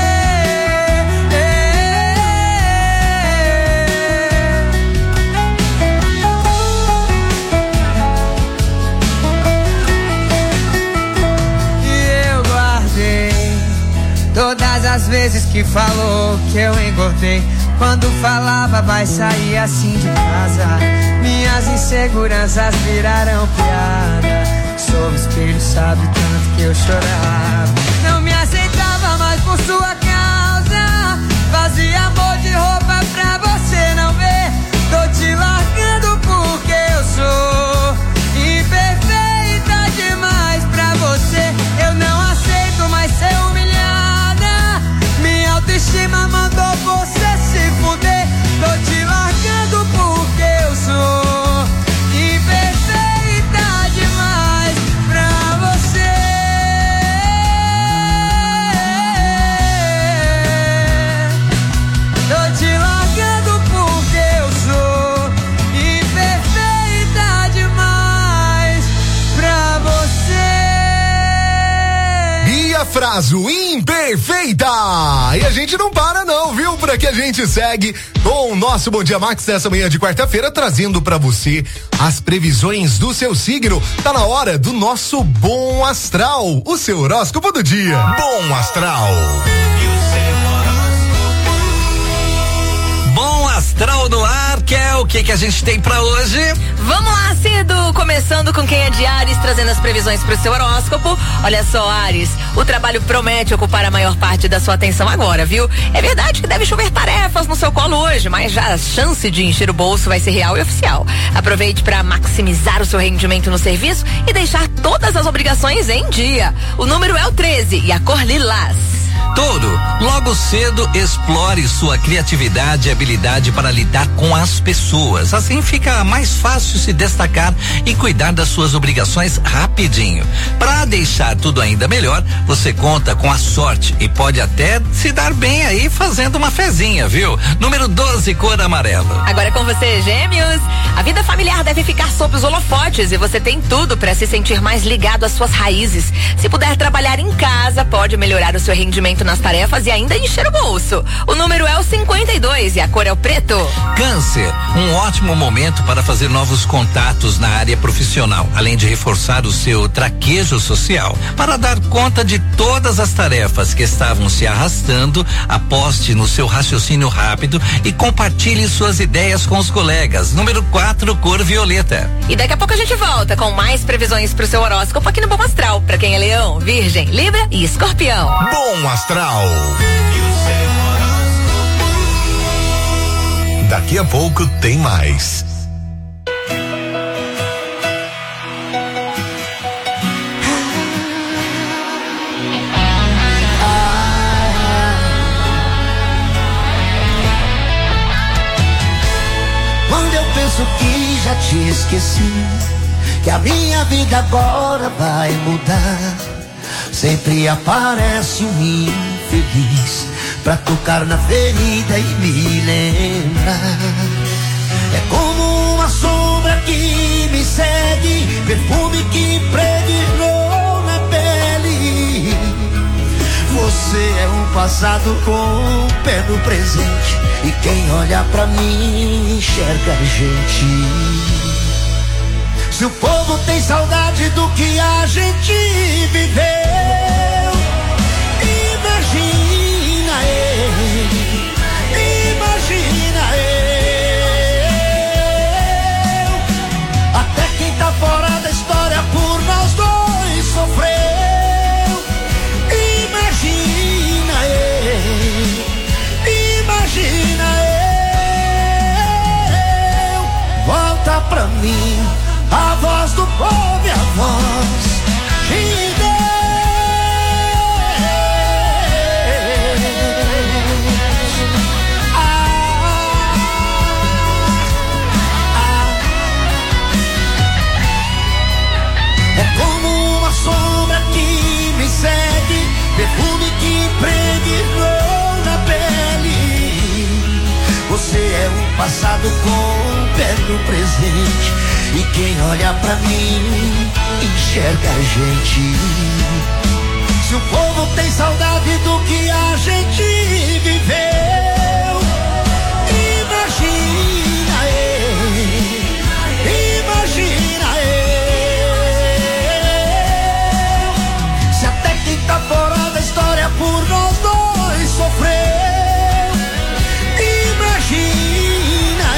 E eu guardei todas as vezes que falou que eu engordei. Quando falava vai sair assim de casa, minhas inseguranças viraram piada. Sou espelho, sabe tanto que eu chorava. Não me aceitava mais por sua causa. Fazia amor de roupa pra você não ver. Tô te largando porque eu sou imperfeita demais pra você. Eu não aceito mais ser humilhada. Minha autoestima mandou você se fuder. Tô te largando porque eu sou imperfeita demais pra você. Tô te largando porque eu sou imperfeita demais pra você. E a frase imperfeita! E a gente não para não, viu? Por aqui a gente segue com o nosso Bom Dia Max dessa manhã de quarta-feira, trazendo pra você as previsões do seu signo. Tá na hora do nosso Bom Astral, o seu horóscopo do dia. Bom Astral. Bom Astral. Astral no ar, Kel, o que a gente tem pra hoje? Vamos lá, Cido, começando com quem é de Áries, trazendo as previsões pro seu horóscopo. Olha só, Áries, o trabalho promete ocupar a maior parte da sua atenção agora, viu? É verdade que deve chover tarefas no seu colo hoje, mas já a chance de encher o bolso vai ser real e oficial. Aproveite para maximizar o seu rendimento no serviço e deixar todas as obrigações em dia. O número é o 13 e a cor lilás. Touro, logo cedo explore sua criatividade e habilidade para lidar com as pessoas. Assim fica mais fácil se destacar e cuidar das suas obrigações rapidinho. Para deixar tudo ainda melhor, você conta com a sorte e pode até se dar bem aí fazendo uma fezinha, viu? Número 12, cor amarelo. Agora é com você, Gêmeos. A vida familiar deve ficar sob os holofotes e você tem tudo para se sentir mais ligado às suas raízes. Se puder trabalhar em casa, pode melhorar o seu rendimento nas tarefas e ainda encher o bolso. O número é o 52 e a cor é o preto. Câncer, um ótimo momento para fazer novos contatos na área profissional, além de reforçar o seu traquejo social. Para dar conta de todas as tarefas que estavam se arrastando, aposte no seu raciocínio rápido e compartilhe suas ideias com os colegas. Número 4, cor violeta. E daqui a pouco a gente volta com mais previsões pro seu horóscopo aqui no Bom Astral, para quem é Leão, Virgem, Libra e Escorpião. Bom Astral. Daqui a pouco tem mais. Quando eu penso que já te esqueci, que a minha vida agora vai mudar, sempre aparece um infeliz pra tocar na ferida e me lembrar. É como uma sombra que me segue, perfume que impregnou na pele. Você é um passado com o pé no presente, e quem olha pra mim enxerga a gente. Se o povo tem saudade do que a gente viveu, imagina eu. Até quem tá fora da história por nós dois sofreu. Imagina eu. Volta pra mim a voz do povo e a voz de Deus. É como uma sombra que me segue, perfume que impregnou na pele. Você é um passado com o pé no presente, e quem olha pra mim enxerga a gente. Se o povo tem saudade do que a gente viveu, imagina eu. Se até quem tá fora da história por nós dois sofreu, imagina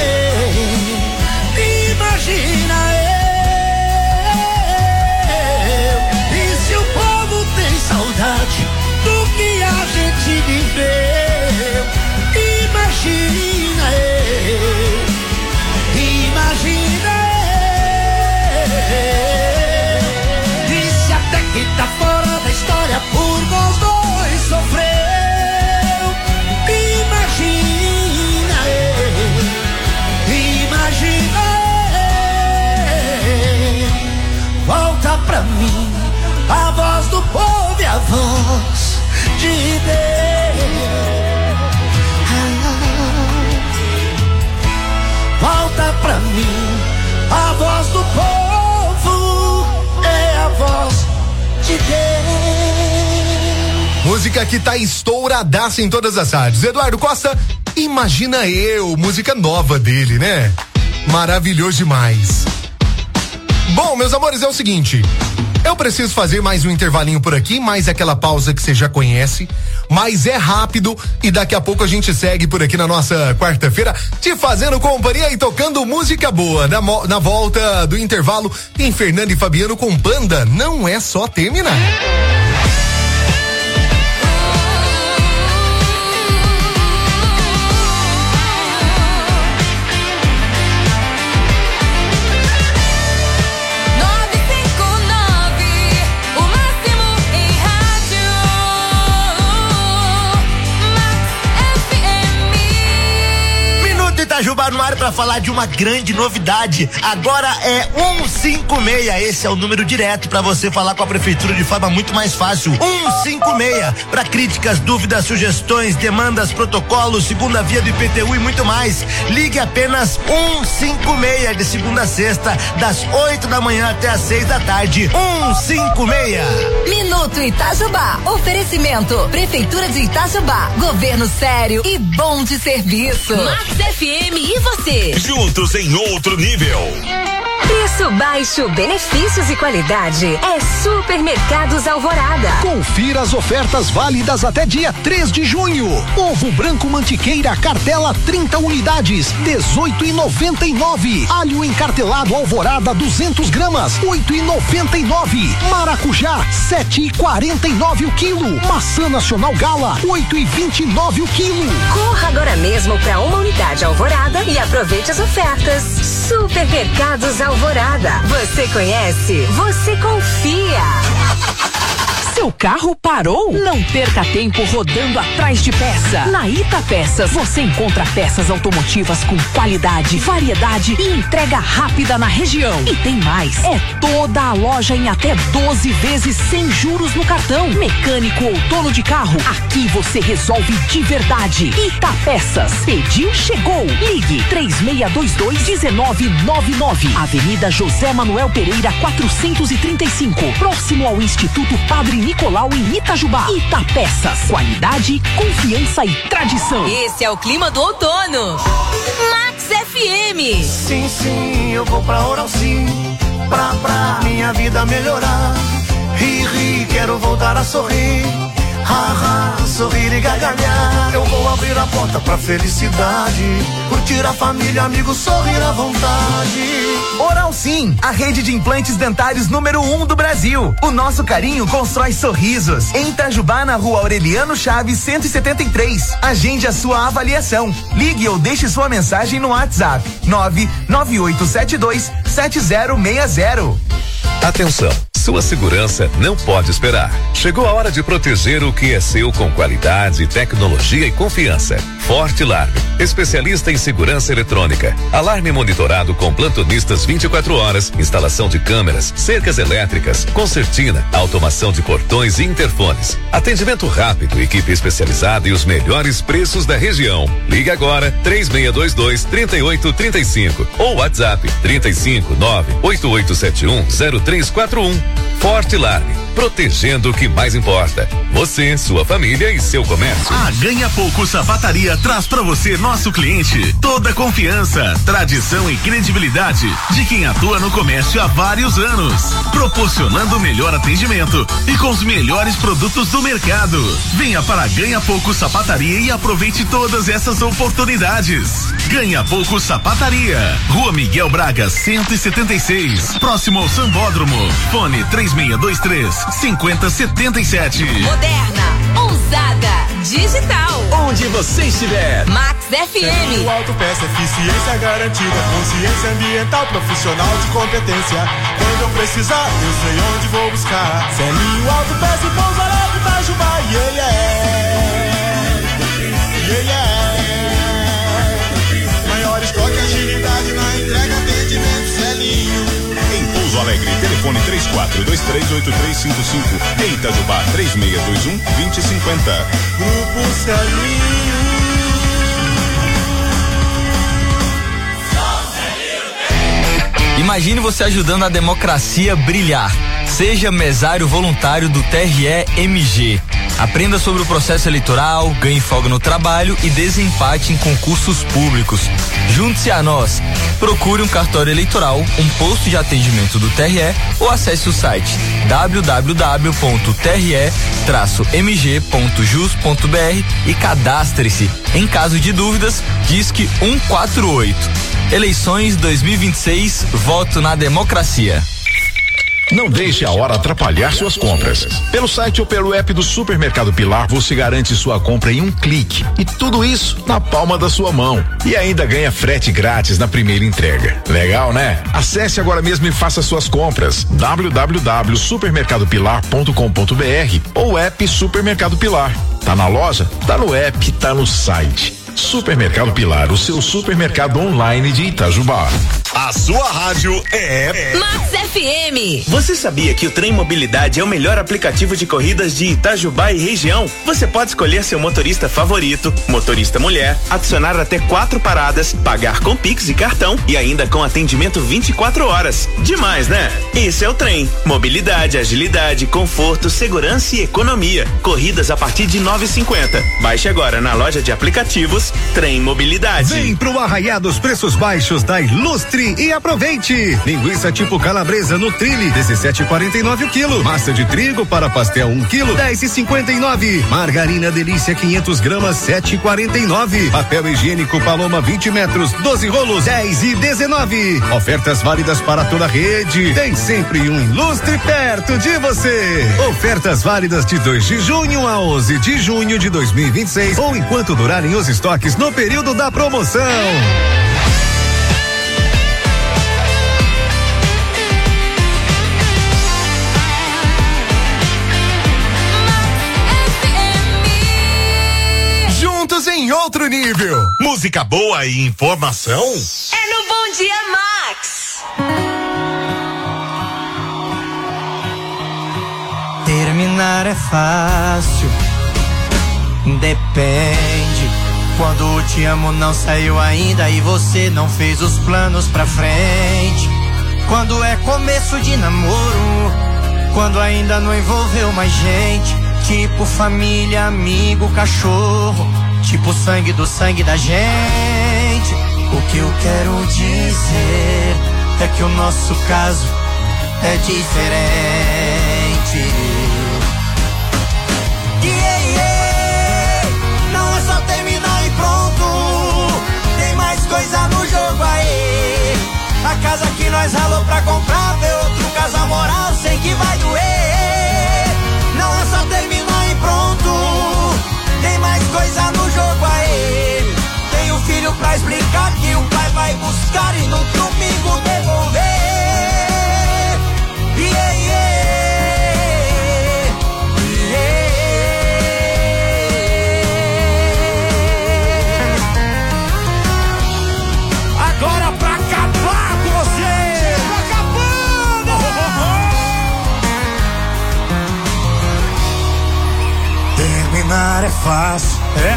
eu. E se o povo tem saudade do que a gente viveu, imagina eu. E se até quem tá fora da história por nós dois sofreu, imagina volta pra mim a voz do povo e a voz de Deus. Volta pra mim a voz do povo, é a voz de Deus. Música que tá estouradaça em todas as rádios. Eduardo Costa, Imagina Eu, música nova dele, né? Maravilhoso demais. Bom, meus amores, é o seguinte, Eu preciso fazer mais um intervalinho por aqui, mais aquela pausa que você já conhece, mas é rápido e daqui a pouco a gente segue por aqui na nossa quarta-feira, te fazendo companhia e tocando música boa. Na volta do intervalo, tem Fernando e Fabiano com Banda, não é só terminar. Itajubá no ar para falar de uma grande novidade. Agora é 156. Esse é o número direto para você falar com a prefeitura de forma muito mais fácil. 156 para críticas, dúvidas, sugestões, demandas, protocolos, segunda via do IPTU e muito mais. Ligue apenas 156 de segunda a sexta, das 8 da manhã até as 6 da tarde. 156. Minuto Itajubá. Oferecimento Prefeitura de Itajubá. Governo sério e bom de serviço. Max FM e você. Juntos em outro nível. Preço baixo, benefícios e qualidade. É Supermercados Alvorada. Confira as ofertas válidas até dia 3 de junho. Ovo branco mantiqueira cartela 30 unidades, 18,99. Alho encartelado Alvorada 200 gramas, 8,99. Maracujá 7,49 o quilo. Maçã nacional Gala 8,29 o quilo. Corra agora mesmo para uma unidade Alvorada e aproveite as ofertas. Supermercados Alvorada. Você conhece? Você confia. Seu carro parou? Não perca tempo rodando atrás de peça. Na Ita Peças você encontra peças automotivas com qualidade, variedade e entrega rápida na região. E tem mais, é toda a loja em até 12 vezes sem juros no cartão. Mecânico ou dono de carro, aqui você resolve de verdade. Ita Peças, pediu, chegou. Ligue 3622-1999. Avenida José Manuel Pereira 435, próximo ao Instituto Padre Nicolau em Itajubá. Ita Peças, qualidade, confiança e tradição. Esse é o clima do outono. Max FM. Sim, eu vou pra Oral Sim, pra minha vida melhorar. Ri, quero voltar a sorrir. Sorrir e gargalhar. Eu vou abrir a porta pra felicidade, curtir a família, amigos, sorrir à vontade. Oral Sim, a rede de implantes dentários número 1 do Brasil. O nosso carinho constrói sorrisos. Em Itajubá, na rua Aureliano Chaves 173. Agende a sua avaliação. Ligue ou deixe sua mensagem no WhatsApp 998727060. Atenção, sua segurança não pode esperar. Chegou a hora de proteger o que é seu com qualidade, tecnologia e confiança. Forte Alarme, especialista em segurança eletrônica. Alarme monitorado com plantonistas 24 horas, instalação de câmeras, cercas elétricas, concertina, automação de portões e interfones. Atendimento rápido, equipe especializada e os melhores preços da região. Ligue agora 3622-3835 ou WhatsApp 359-8871-0341. Forte Alarme, protegendo o que mais importa. Você, sua família e seu comércio. A Ganha Pouco Sapataria traz pra você, nosso cliente, toda a confiança, tradição e credibilidade de quem atua no comércio há vários anos, proporcionando o melhor atendimento e com os melhores produtos do mercado. Venha para a Ganha Pouco Sapataria e aproveite todas essas oportunidades. Ganha Pouco Sapataria, Rua Miguel Braga 176, próximo ao Sambódromo. Fone 3623-5077. Moderna, ousada, digital. Onde você estiver. Max FM. Autopeça, eficiência garantida, consciência ambiental, profissional de competência. Quando eu precisar, eu sei onde vou buscar. Celinho Autopeça e Pouso Alegre, Itajubá, Maior estoque, agilidade na entrega, atendimento, Celinho. Em Pouso Alegre, telefone 34238355. Em Itajubá, 3621-2050. Grupo Celinho. Imagine você ajudando a democracia a brilhar. Seja mesário voluntário do TRE-MG. Aprenda sobre o processo eleitoral, ganhe folga no trabalho e desempate em concursos públicos. Junte-se a nós. Procure um cartório eleitoral, um posto de atendimento do TRE ou acesse o site www.tre-mg.jus.br e cadastre-se. Em caso de dúvidas, disque 148. Eleições 2026, voto na democracia. Não deixe a hora atrapalhar suas compras. Pelo site ou pelo app do Supermercado Pilar, você garante sua compra em um clique. E tudo isso na palma da sua mão. E ainda ganha frete grátis na primeira entrega. Legal, né? Acesse agora mesmo e faça suas compras. www.supermercadopilar.com.br ou app Supermercado Pilar. Tá na loja? Tá no app, tá no site. Supermercado Pilar, o seu supermercado online de Itajubá. A sua rádio é Max FM. Você sabia que o Trem Mobilidade é o melhor aplicativo de corridas de Itajubá e região? Você pode escolher seu motorista favorito, motorista mulher, adicionar até 4 paradas, pagar com Pix e cartão e ainda com atendimento 24 horas. Demais, né? Esse é o Trem. Mobilidade, agilidade, conforto, segurança e economia. Corridas a partir de 9,50. Baixe agora na loja de aplicativos Trem Mobilidade. Vem pro arraiá dos preços baixos da Ilustre e aproveite. Linguiça tipo calabresa no Trilli, 17,49 o quilo. Massa de trigo para pastel 1 quilo, 10,59. Margarina Delícia 500 gramas, 7,49. Papel higiênico Paloma 20 metros, 12 rolos, 10,19. Ofertas válidas para toda a rede. Tem sempre um Ilustre perto de você. Ofertas válidas de 2 de junho a 11 de junho de 2026 ou enquanto durarem os estoques no período da promoção. Juntos em outro nível. Música boa e informação? É no Bom Dia Max. Terminar é fácil, depende. Quando te amo não saiu ainda e você não fez os planos pra frente. Quando é começo de namoro, quando ainda não envolveu mais gente. Tipo família, amigo, cachorro, tipo sangue do sangue da gente. O que eu quero dizer é que o nosso caso é diferente. Não é só terminar e pronto, tem mais coisa no jogo aí. A casa que nós ralou pra comprar, ver outro casal morar, sei que vai doer. Não é só terminar e pronto, tem mais coisa no jogo aí. Tem um filho pra explicar que o pai vai buscar e no domingo devolver. Agora pra acabar com você! Acabando! Terminar é fácil,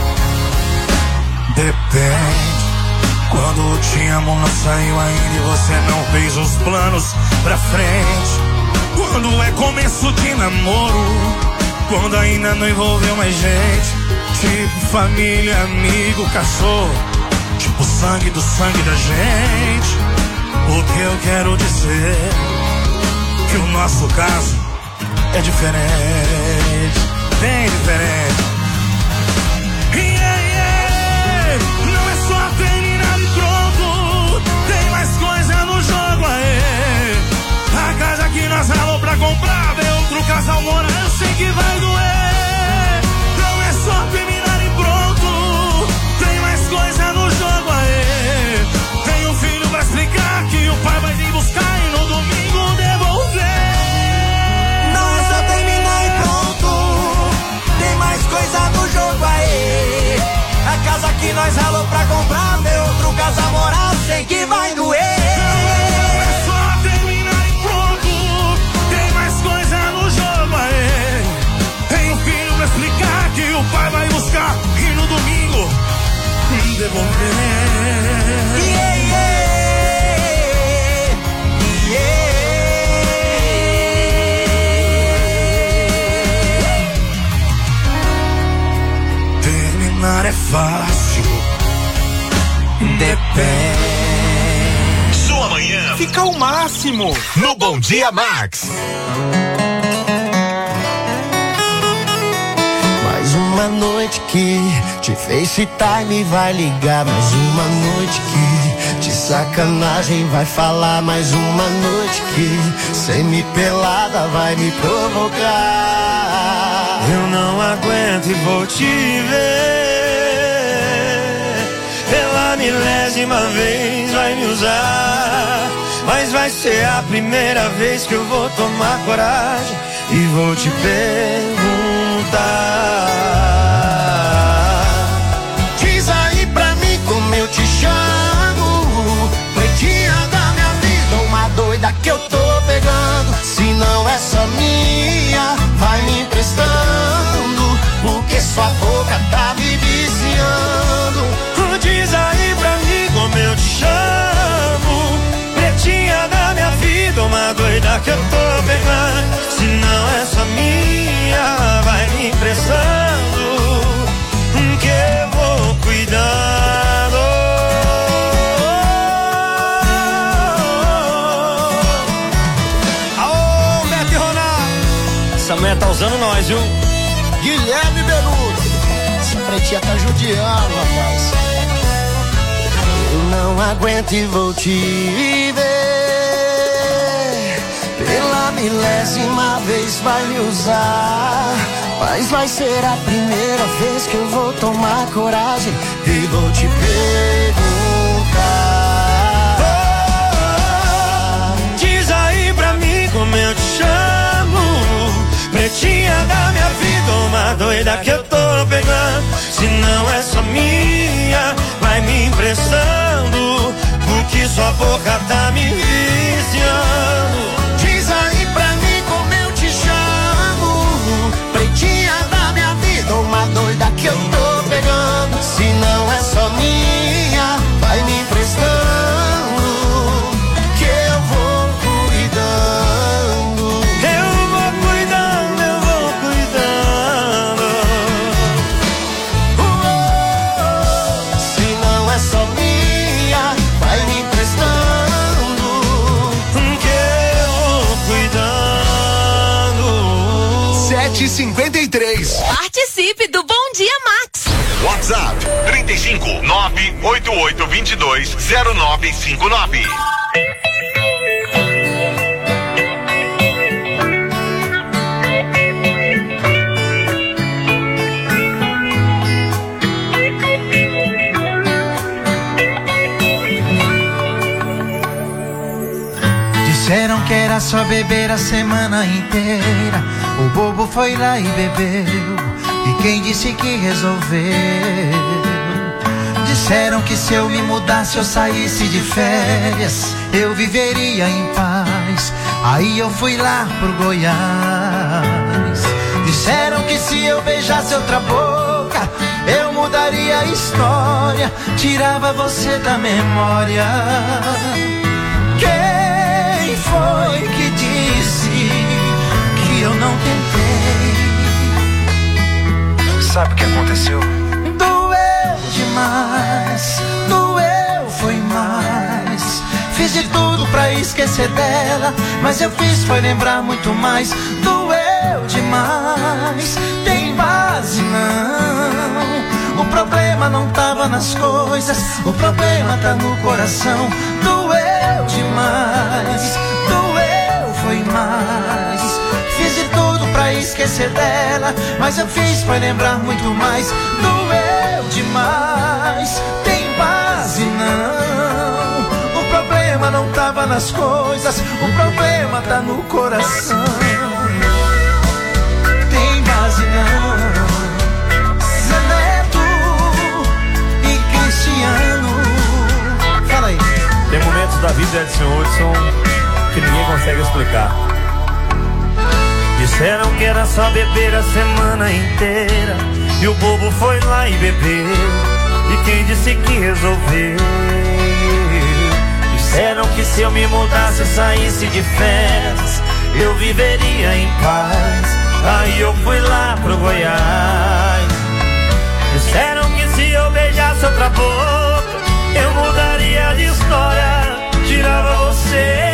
depende. Quando te amo não saiu ainda e você não fez os planos pra frente. Quando é começo de namoro, quando ainda não envolveu mais gente. Tipo família, amigo, cachorro, tipo sangue do sangue da gente. O que eu quero dizer que o nosso caso é diferente, bem diferente. Não é só terminar e pronto, tem mais coisa no jogo aí. A casa que nós ralou pra comprar, ver outro casal morar, eu sei que vai doer. Não é só terminar e pronto, tem mais coisa no jogo aí. Tem um filho pra explicar que o pai vai vir buscar e no domingo devolver. Não é só terminar e pronto, tem mais coisa no jogo aí. A casa que nós ralou pra comprar, ver outro casal morar, sei que vai doer. Não é só terminar e pronto, tem mais coisa no jogo aí. Tem um filho pra explicar que o pai vai buscar e no domingo devolver. fácil. Depende. Sua manhã fica o máximo no Bom Dia Max. Mais uma noite que te FaceTime vai ligar. Mais uma noite que de sacanagem vai falar. Mais uma noite que semi-pelada vai me provocar. Eu não aguento e vou te ver. Pela milésima vez vai me usar. Mas vai ser a primeira vez que eu vou tomar coragem e vou te perguntar. Diz aí pra mim como eu te chamo. Pretinha da minha vida, uma doida que eu tô pegando. Se não é só minha, vai me emprestando, porque sua boca tá me viciando. Diz aí pra mim como eu te chamo. Pretinha da minha vida, uma doida que eu tô pegando. Se não é só minha, vai me emprestando, que eu vou cuidando. Aô, Beto e Ronaldo, essa mulher tá usando nós, viu? Guilherme Beludo, essa pretinha tá judiando, rapaz. Eu não aguento e vou te ver. Pela milésima vez vai me usar. Mas vai ser a primeira vez que eu vou tomar coragem e vou te perguntar. Diz aí pra mim como eu te chamo. Pretinha da minha vida, uma doida que eu tô pegando. Se não é só minha, vai me emprestando, porque sua boca tá me viciando. Diz aí pra mim como eu te chamo. Pretinha da minha vida, uma doida que eu tô pegando. Se não é só minha, vai me emprestando, que eu vou cuidando. Eu vou cuidando, eu vou cuidando. Se não é só minha, vai me emprestando, que eu vou cuidando. 7h53. Participe do Bom Dia Max. WhatsApp 35-98822-0959. Disseram que era só beber a semana inteira. O bobo foi lá e bebeu. E quem disse que resolveu? Disseram que se eu me mudasse, eu saísse de férias, eu viveria em paz. Aí eu fui lá pro Goiás. Disseram que se eu beijasse outra boca, eu mudaria a história, tirava você da memória. Quem foi que disse que eu não tentei? Sabe o que aconteceu? Doeu demais, doeu, foi mais. Fiz de tudo pra esquecer dela, mas eu fiz foi lembrar muito mais. Doeu demais, tem base não. O problema não tava nas coisas, o problema tá no coração. Doeu demais, doeu, foi mais. Fiz de tudo pra esquecer dela, mas eu fiz foi lembrar muito mais. Doeu demais, tem base não. O problema não tava nas coisas, o problema tá no coração. Tem base não. Zé Neto e Cristiano. Fala aí. Tem momentos da vida, Edson Hudson, que ninguém consegue explicar. Disseram que era só beber a semana inteira, e o bobo foi lá e bebeu. E quem disse que resolveu? Disseram que se eu me mudasse, eu saísse de férias, eu viveria em paz. Aí eu fui lá pro Goiás. Disseram que se eu outra boca, eu mudaria de história, tirava você